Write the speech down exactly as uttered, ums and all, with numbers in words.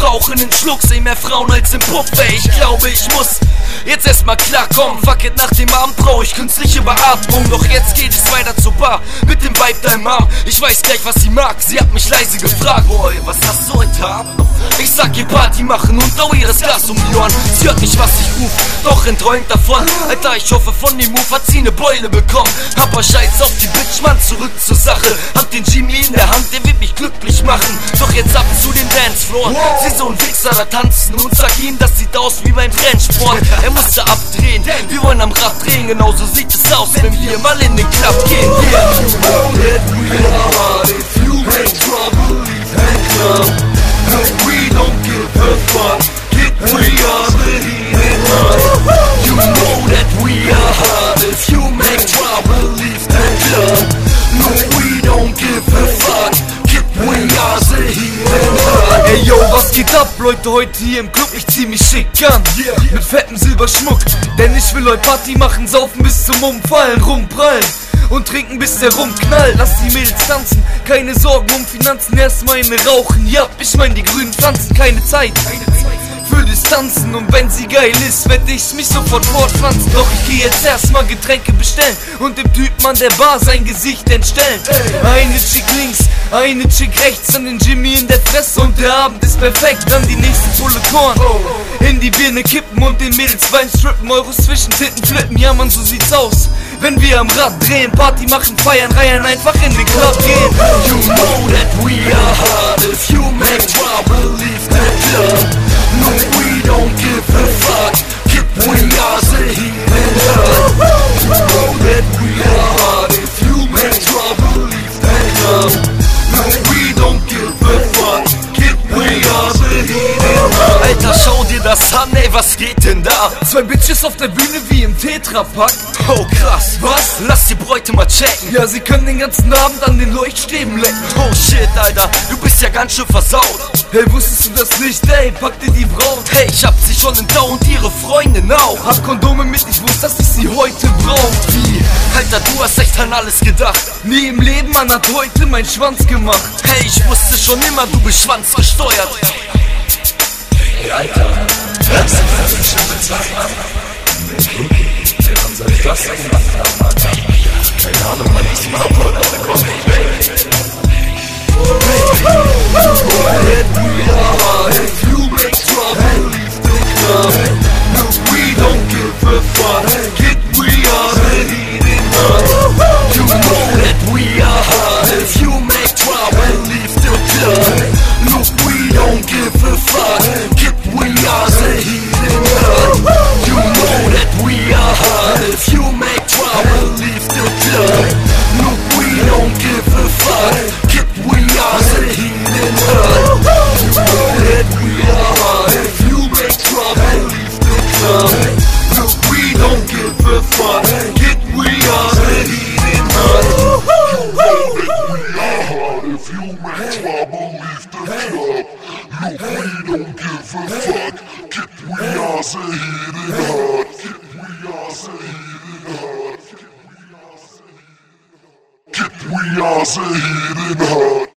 rauchen den Schluck, seh mehr Frauen als im Puff, ey, ich glaube ich muss jetzt erstmal klarkommen. Fuck it, nach dem Abend brauch ich künstliche Beatmung. Doch jetzt geht es weiter zur Bar mit dem Vibe deinem Mom. Ich weiß gleich was sie mag, sie hat mich leise gefragt: Boy, was hast du heute Abend noch? Ich sag ihr Party machen und hau ihres Glas um die Ohren. Sie hört nicht was ich ruf, doch entträumt davon. Alter, ich hoffe von dem Move hat sie ne Beule bekommen. Aber scheiß auf die Bitch, Mann, zurück zur Sache. Hab den Jimmy in der Hand, der wird mich glücklich machen. Doch jetzt ab zu dem Dancefloor, sie so ein Wichser da tanzen und sag ihm, das sieht aus wie beim Trendsport. Er musste abdrehen, wir wollen am Rad drehen, genauso sieht es aus, wenn wir mal in den Club gehen. Yeah. You know that we are hard, if you make trouble, leave that club. No, we don't give a fuck, get we are the heating up. You know that we are hard, if you make trouble, leave that club. No, we don't give a fuck, get we are the heating up. Ey yo, was geht ab, Leute, heute hier im Club, ich zieh mich schick an, yeah. Mit fettem Silberschmuck, denn ich will heute Party machen, saufen bis zum Umfallen, rumprallen und trinken bis der Rum knallt. Lass die Mädels tanzen, keine Sorgen um Finanzen, erstmal eine rauchen, ja, ich mein die grünen Pflanzen, keine Zeit für Distanzen, und wenn sie geil ist, werd ich mich sofort fortpflanzen. Doch ich geh jetzt erstmal Getränke bestellen und dem Typen an der Bar sein Gesicht entstellen. Eine Chick links, eine Chick rechts, an den Jimmy in der Fresse und der Abend ist perfekt. Dann die nächste Pulle Korn in die Birne kippen und den Mädels Bein strippen, Euros zwischen Titten flippen, ja man, so sieht's aus, wenn wir am Rad drehen, Party machen, feiern, reiern, einfach in den Club gehen. You know that we are hard, if you make trouble, leave the club. No, we don't give a fuck, get we are the heating up. You know that we are hard, if you make trouble, leave the club. No, we don't give a fuck, get we are the heating up. Alter, schau dir das an, ey, was geht denn da? Zwei Bitches auf der Bühne wie im Tetrapack. Oh krass, was? Lass die Bräute mal checken. Ja, sie können den ganzen Abend an den Leuchtstäben lecken. Oh shit, Alter, du bist ja ganz schön versaut. Hey, wusstest du das nicht, ey? Pack dir die Braut. Hey, ich hab sie schon im Tau und ihre Freundin auch. Hab Kondome mit, ich wusste, dass ich sie heute brauch. Wie? Alter, du hast echt an alles gedacht. Nie im Leben, man hat heute meinen Schwanz gemacht. Hey, ich wusste schon immer, du bist schwanzgesteuert. Hey, Alter, das ist ein Schimmelzeit. Wann soll ich das gemacht haben, Alter? Keine Ahnung, man ist mal wohl, aber komm nicht weg. We are, if you make trouble, leave the club. No, we don't give a fuck, get we are the heating up. You know that we are hard, if you make trouble, leave the club. No, we don't give a fuck, get we are the heating up. You know that we are hard, if you make trouble, leave the club. No, we don't give a fuck, get we are the heating up. You know that we are hard, if you make trouble, leave the club. No, we don't give a fuck, get we are the heating up. You know that we are hard, if you make trouble, leave the club. No, we don't give a fuck, get we are the heating up. Get we are the heating up. Get we are the heating up.